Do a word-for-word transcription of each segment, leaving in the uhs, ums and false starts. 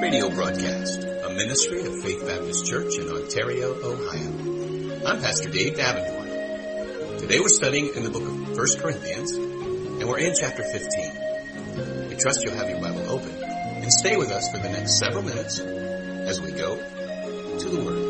radio broadcast, a ministry of Faith Baptist Church in Ontario, Ohio. I'm Pastor Dave Davenport. Today we're studying in the book of First Corinthians, and we're in chapter fifteen. We trust you'll have your Bible open and stay with us for the next several minutes as we go to the Word.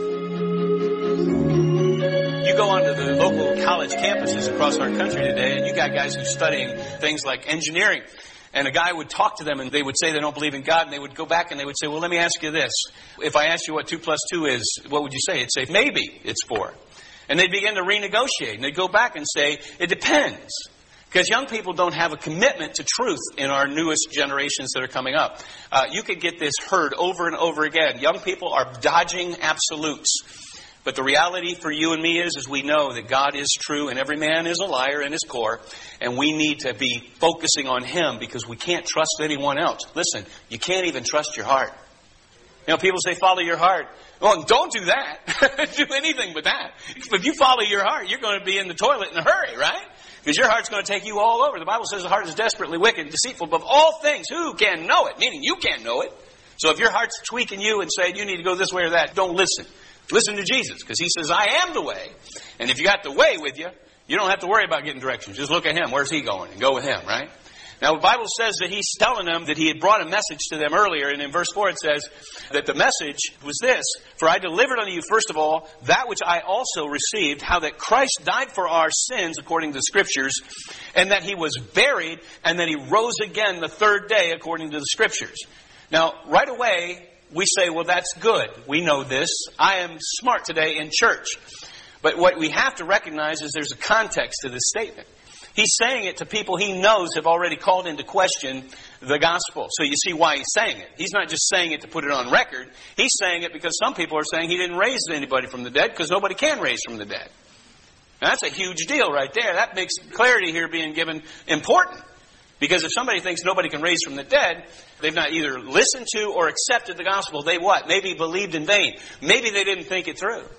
You go onto the local college campuses across our country today, and you got guys who are studying things like engineering. And a guy would talk to them, and they would say they don't believe in God, and they would go back and they would say, well, let me ask you this. If I asked you what two plus two is, what would you say? You'd say, maybe it's four. And they'd begin to renegotiate, and they'd go back and say, it depends. Because young people don't have a commitment to truth in our newest generations that are coming up. Uh, you could get this heard over and over again. Young people are dodging absolutes. But the reality for you and me is, is we know that God is true and every man is a liar in his core. And we need to be focusing on Him because we can't trust anyone else. Listen, you can't even trust your heart. You know, people say, follow your heart. Well, don't do that. Do anything but that. If you follow your heart, you're going to be in the toilet in a hurry, right? Because your heart's going to take you all over. The Bible says the heart is desperately wicked and deceitful above all things. Who can know it? Meaning you can't know it. So if your heart's tweaking you and saying you need to go this way or that, don't listen. Listen to Jesus, because He says, I am the way. And if you got the way with you, you don't have to worry about getting directions. Just look at Him. Where's He going? And go with Him, right? Now, the Bible says that He's telling them that He had brought a message to them earlier. And in verse four it says that the message was this: For I delivered unto you, first of all, that which I also received, how that Christ died for our sins, according to the Scriptures, and that He was buried, and that He rose again the third day, according to the Scriptures. Now, right away, we say, well, that's good. We know this. I am smart today in church. But what we have to recognize is there's a context to this statement. He's saying it to people He knows have already called into question the gospel. So you see why He's saying it. He's not just saying it to put it on record. He's saying it because some people are saying He didn't raise anybody from the dead because nobody can raise from the dead. Now, that's a huge deal right there. That makes clarity here being given important. Because if somebody thinks nobody can raise from the dead, they've not either listened to or accepted the gospel. They what? Maybe believed in vain. Maybe they didn't think it through.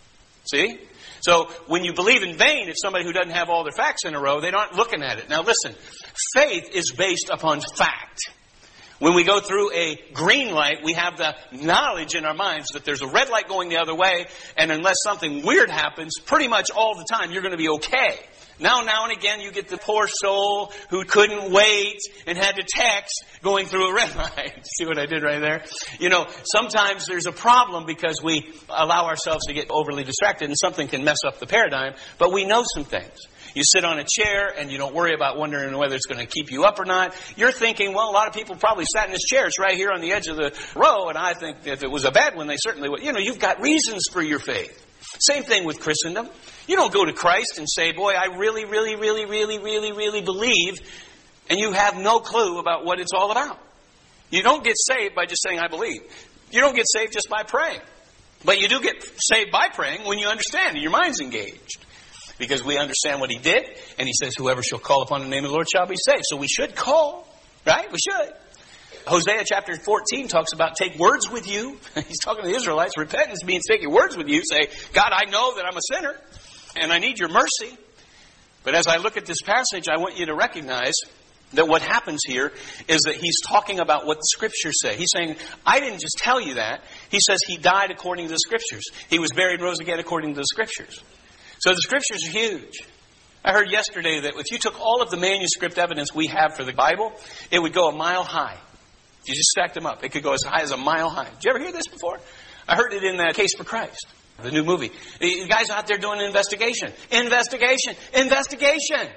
See? So when you believe in vain, it's somebody who doesn't have all their facts in a row. They aren't looking at it. Now listen, faith is based upon fact. When we go through a green light, we have the knowledge in our minds that there's a red light going the other way, and unless something weird happens, pretty much all the time, you're going to be okay. Now, now and again, you get the poor soul who couldn't wait and had to text going through a red light. See what I did right there? You know, sometimes there's a problem because we allow ourselves to get overly distracted and something can mess up the paradigm, but we know some things. You sit on a chair and you don't worry about wondering whether it's going to keep you up or not. You're thinking, well, a lot of people probably sat in this chair. It's right here on the edge of the row, and I think if it was a bad one, they certainly would. You know, you've got reasons for your faith. Same thing with Christendom. You don't go to Christ and say, boy, I really, really, really, really, really, really believe, and you have no clue about what it's all about. You don't get saved by just saying, I believe. You don't get saved just by praying. But you do get saved by praying when you understand and your mind's engaged. Because we understand what He did, and He says, whoever shall call upon the name of the Lord shall be saved. So we should call, right? We should. Hosea chapter fourteen talks about take words with you. He's talking to the Israelites. Repentance means take your words with you. Say, God, I know that I'm a sinner and I need your mercy. But as I look at this passage, I want you to recognize that what happens here is that he's talking about what the Scriptures say. He's saying, I didn't just tell you that. He says He died according to the Scriptures. He was buried and rose again according to the Scriptures. So the Scriptures are huge. I heard yesterday that if you took all of the manuscript evidence we have for the Bible, it would go a mile high. You just stacked them up. It could go as high as a mile high. Did you ever hear this before? I heard it in the Case for Christ, the new movie. The guy's out there doing an investigation. Investigation. Investigation.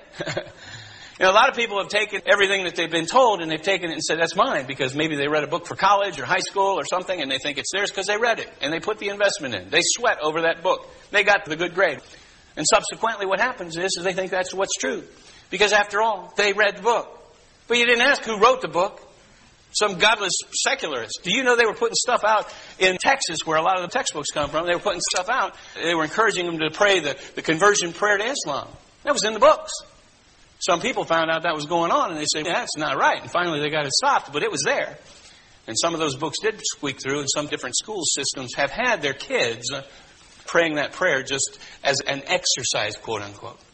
You know, a lot of people have taken everything that they've been told and they've taken it and said, that's mine, because maybe they read a book for college or high school or something and they think it's theirs because they read it and they put the investment in. They sweat over that book. They got the good grade. And subsequently what happens is, is they think that's what's true. Because after all, they read the book. But you didn't ask who wrote the book. Some godless secularist. Do you know they were putting stuff out in Texas, where a lot of the textbooks come from? They were putting stuff out. They were encouraging them to pray the, the conversion prayer to Islam. That was in the books. Some people found out that was going on, and they said, yeah, that's not right. And finally they got it stopped, but it was there. And some of those books did squeak through, and some different school systems have had their kids praying that prayer just as an exercise, quote unquote.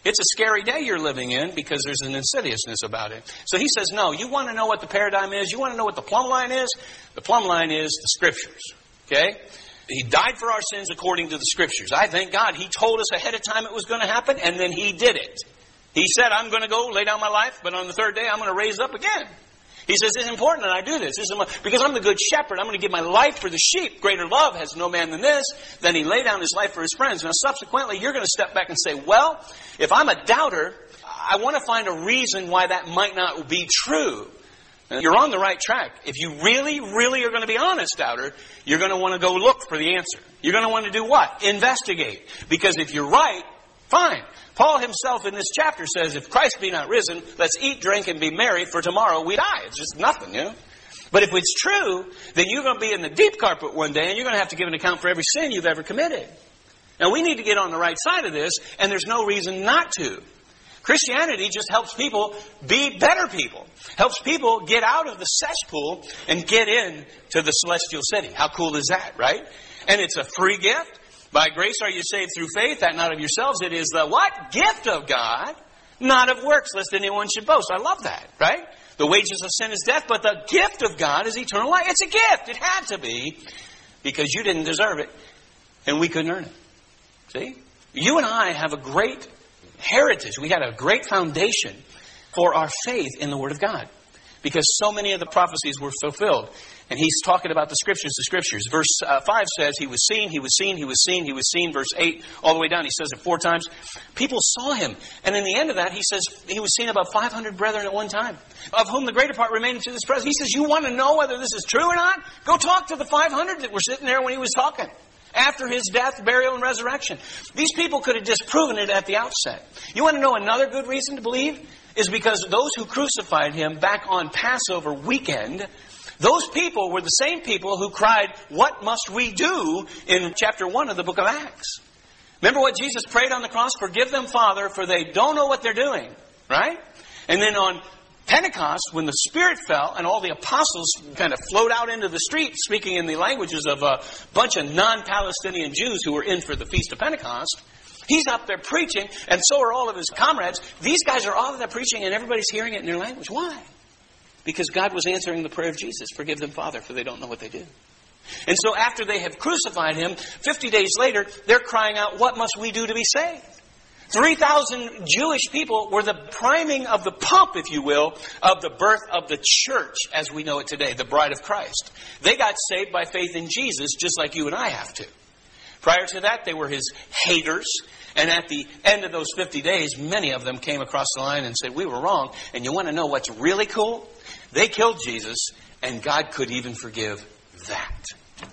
It's a scary day you're living in because there's an insidiousness about it. So he says, no, you want to know what the paradigm is? You want to know what the plumb line is? The plumb line is the Scriptures. Okay? He died for our sins according to the Scriptures. I thank God He told us ahead of time it was going to happen, and then He did it. He said, I'm going to go lay down my life, but on the third day I'm going to raise up again. He says, it's important that I do this. This is my, because I'm the good shepherd. I'm going to give my life for the sheep. Greater love has no man than this. Then He laid down His life for His friends. Now, subsequently, you're going to step back and say, well, if I'm a doubter, I want to find a reason why that might not be true. You're on the right track. If you really, really are going to be honest, doubter, you're going to want to go look for the answer. You're going to want to do what? Investigate. Because if you're right, fine. Paul himself in this chapter says, if Christ be not risen, let's eat, drink, and be merry, for tomorrow we die. It's just nothing, you know. But if it's true, then you're going to be in the deep carpet one day, and you're going to have to give an account for every sin you've ever committed. Now, we need to get on the right side of this, and there's no reason not to. Christianity just helps people be better people. Helps people get out of the cesspool and get in to the celestial city. How cool is that, right? And it's a free gift. By grace are you saved through faith, that not of yourselves. It is the what? Gift of God, not of works, lest anyone should boast. I love that, right? The wages of sin is death, but the gift of God is eternal life. It's a gift. It had to be, because you didn't deserve it, and we couldn't earn it. See? You and I have a great heritage. We had a great foundation for our faith in the Word of God, because so many of the prophecies were fulfilled. And he's talking about the Scriptures, the Scriptures. Verse uh, five says, he was seen, he was seen, he was seen, he was seen. Verse eight, all the way down, he says it four times. People saw him. And in the end of that, he says he was seen about five hundred brethren at one time, of whom the greater part remained to this present. He says, you want to know whether this is true or not? Go talk to the five hundred that were sitting there when he was talking. After his death, burial, and resurrection. These people could have disproven it at the outset. You want to know another good reason to believe? Is because those who crucified him back on Passover weekend, those people were the same people who cried, what must we do, in chapter one of the book of Acts. Remember what Jesus prayed on the cross? Forgive them, Father, for they don't know what they're doing. Right? And then on Pentecost, when the Spirit fell and all the apostles kind of flowed out into the street, speaking in the languages of a bunch of non-Palestinian Jews who were in for the Feast of Pentecost, he's up there preaching, and so are all of his comrades. These guys are all of there preaching, and everybody's hearing it in their language. Why? Because God was answering the prayer of Jesus. Forgive them, Father, for they don't know what they do. And so after they have crucified him, fifty days later, they're crying out, what must we do to be saved? three thousand Jewish people were the priming of the pump, if you will, of the birth of the church as we know it today, the bride of Christ. They got saved by faith in Jesus, just like you and I have to. Prior to that, they were his haters. And at the end of those fifty days, many of them came across the line and said, we were wrong. And you want to know what's really cool? They killed Jesus, and God could even forgive that.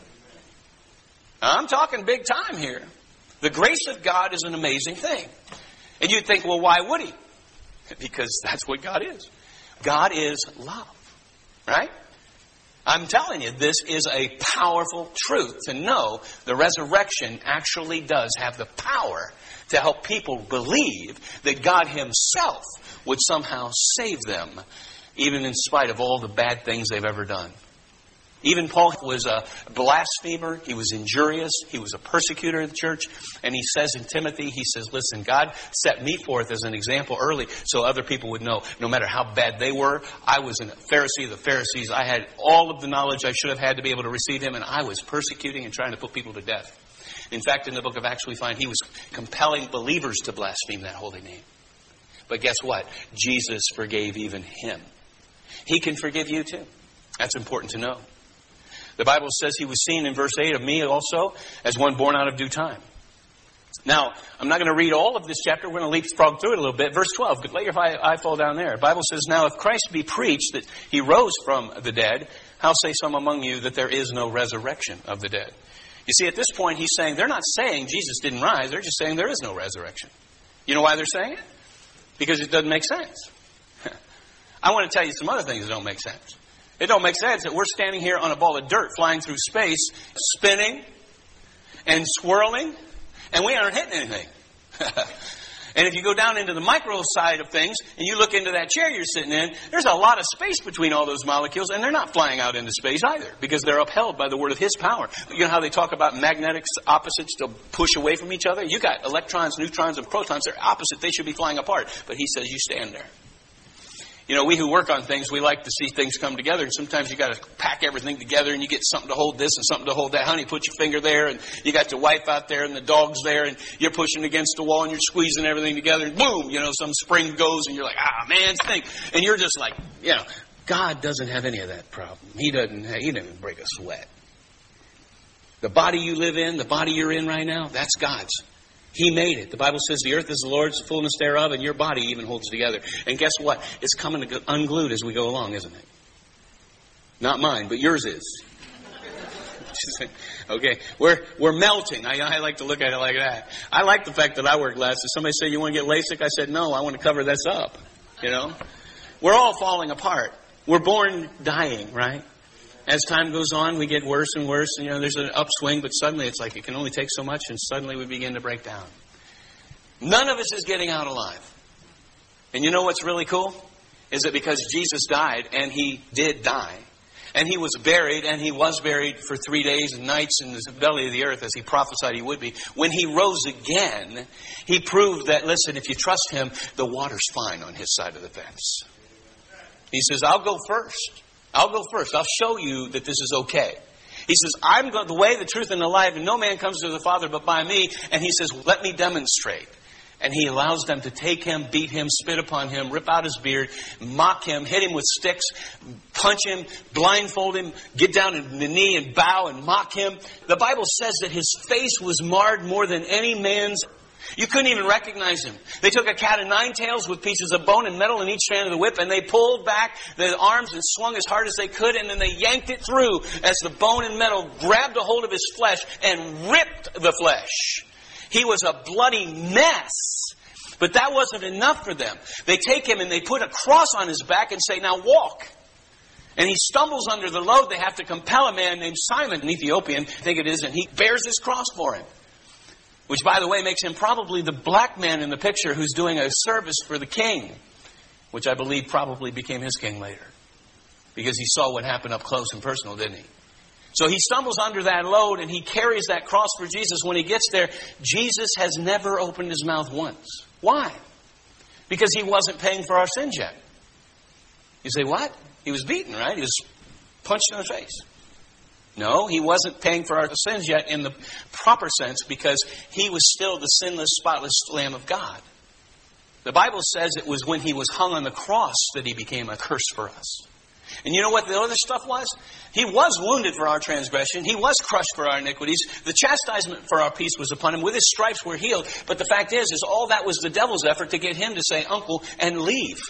Now, I'm talking big time here. The grace of God is an amazing thing. And you'd think, well, why would he? Because that's what God is. God is love. Right? I'm telling you, this is a powerful truth to know the resurrection actually does have the power to help people believe that God himself would somehow save them, even in spite of all the bad things they've ever done. Even Paul was a blasphemer. He was injurious. He was a persecutor of the church. And he says in Timothy, he says, listen, God set me forth as an example early so other people would know no matter how bad they were. I was a Pharisee of the Pharisees. I had all of the knowledge I should have had to be able to receive him. And I was persecuting and trying to put people to death. In fact, in the book of Acts, we find he was compelling believers to blaspheme that holy name. But guess what? Jesus forgave even him. He can forgive you too. That's important to know. The Bible says he was seen in verse eight of me also as one born out of due time. Now, I'm not going to read all of this chapter. We're going to leapfrog through it a little bit. Verse twelve, let your eye fall down there. The Bible says, now if Christ be preached that he rose from the dead, how say some among you that there is no resurrection of the dead? You see, at this point, he's saying, they're not saying Jesus didn't rise. They're just saying there is no resurrection. You know why they're saying it? Because it doesn't make sense. I want to tell you some other things that don't make sense. It don't make sense that we're standing here on a ball of dirt flying through space, spinning and swirling, and we aren't hitting anything. And if you go down into the micro side of things and you look into that chair you're sitting in, there's a lot of space between all those molecules, and they're not flying out into space either because they're upheld by the word of His power. You know how they talk about magnetic opposites to push away from each other? You got electrons, neutrons, and protons. They're opposite. They should be flying apart. But He says you stand there. You know, we who work on things, we like to see things come together. And sometimes you got to pack everything together and you get something to hold this and something to hold that. Honey, put your finger there, and you got your wife out there and the dog's there, and you're pushing against the wall and you're squeezing everything together, and boom, you know, some spring goes and you're like, ah, man, stink. And you're just like, you know, God doesn't have any of that problem. He doesn't, he doesn't break a sweat. The body you live in, the body you're in right now, that's God's. He made it. The Bible says the earth is the Lord's, the fullness thereof, and your body even holds together. And guess what? It's coming to unglued as we go along, isn't it? Not mine, but yours is. Okay, we're we're melting. I, I like to look at it like that. I like the fact that I wear glasses. Somebody say, you want to get LASIK? I said, no, I want to cover this up. You know? We're all falling apart. We're born dying, right? As time goes on, we get worse and worse. And, you know, there's an upswing, but suddenly it's like it can only take so much, and suddenly we begin to break down. None of us is getting out alive. And you know what's really cool? Is that because Jesus died, and He did die, and He was buried, and He was buried for three days and nights in the belly of the earth, as He prophesied He would be. When He rose again, He proved that, listen, if you trust Him, the water's fine on His side of the fence. He says, I'll go first. I'll go first. I'll show you that this is okay. He says, I'm the way, the truth, and the life, and no man comes to the Father but by me. And He says, let me demonstrate. And He allows them to take Him, beat Him, spit upon Him, rip out His beard, mock Him, hit Him with sticks, punch Him, blindfold Him, get down on the knee and bow and mock Him. The Bible says that His face was marred more than any man's. You couldn't even recognize Him. They took a cat of nine tails with pieces of bone and metal in each strand of the whip, and they pulled back the arms and swung as hard as they could, and then they yanked it through as the bone and metal grabbed a hold of His flesh and ripped the flesh. He was a bloody mess. But that wasn't enough for them. They take Him and they put a cross on His back and say, now walk. And He stumbles under the load. They have to compel a man named Simon, an Ethiopian, I think it is, and he bears this cross for him. Which, by the way, makes him probably the black man in the picture who's doing a service for the king. Which I believe probably became his king later. Because he saw what happened up close and personal, didn't he? So he stumbles under that load and he carries that cross for Jesus. When he gets there, Jesus has never opened His mouth once. Why? Because He wasn't paying for our sins yet. You say, what? He was beaten, right? He was punched in the face. No, He wasn't paying for our sins yet in the proper sense because He was still the sinless, spotless Lamb of God. The Bible says it was when He was hung on the cross that He became a curse for us. And you know what the other stuff was? He was wounded for our transgression. He was crushed for our iniquities. The chastisement for our peace was upon Him. With His stripes we're healed. But the fact is, is all that was the devil's effort to get Him to say, uncle, and leave.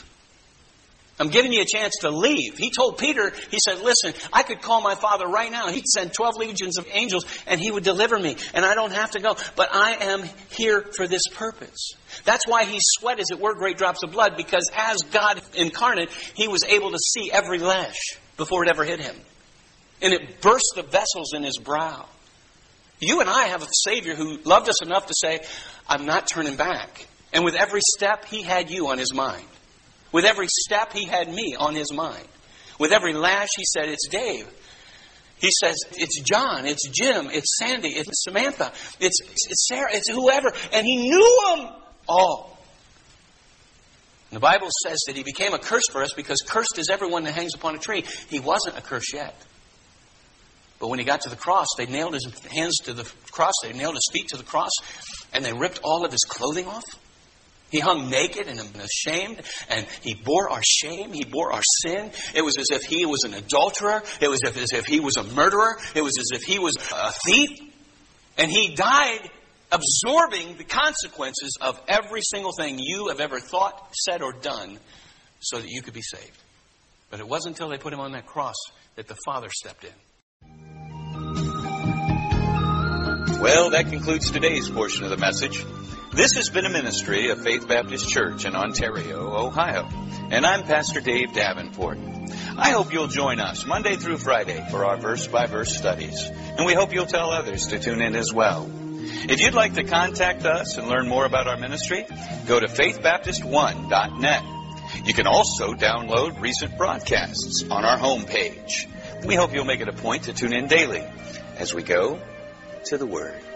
I'm giving you a chance to leave. He told Peter, He said, listen, I could call my Father right now. He'd send twelve legions of angels and He would deliver me. And I don't have to go. But I am here for this purpose. That's why He sweat, as it were, great drops of blood. Because as God incarnate, He was able to see every lash before it ever hit Him. And it burst the vessels in His brow. You and I have a Savior who loved us enough to say, I'm not turning back. And with every step, He had you on His mind. With every step, He had me on His mind. With every lash, He said, it's Dave. He says, it's John, it's Jim, it's Sandy, it's Samantha, it's, it's Sarah, it's whoever. And He knew them all. And the Bible says that He became a curse for us because cursed is everyone that hangs upon a tree. He wasn't a curse yet. But when He got to the cross, they nailed His hands to the cross, they nailed His feet to the cross, and they ripped all of His clothing off. He hung naked and ashamed, and He bore our shame. He bore our sin. It was as if He was an adulterer. It was as if He was a murderer. It was as if He was a thief. And He died absorbing the consequences of every single thing you have ever thought, said, or done so that you could be saved. But it wasn't until they put Him on that cross that the Father stepped in. Well, that concludes today's portion of the message. This has been a ministry of Faith Baptist Church in Ontario, Ohio. And I'm Pastor Dave Davenport. I hope you'll join us Monday through Friday for our verse-by-verse studies. And we hope you'll tell others to tune in as well. If you'd like to contact us and learn more about our ministry, go to faith baptist one dot net. You can also download recent broadcasts on our homepage. We hope you'll make it a point to tune in daily as we go to the Word.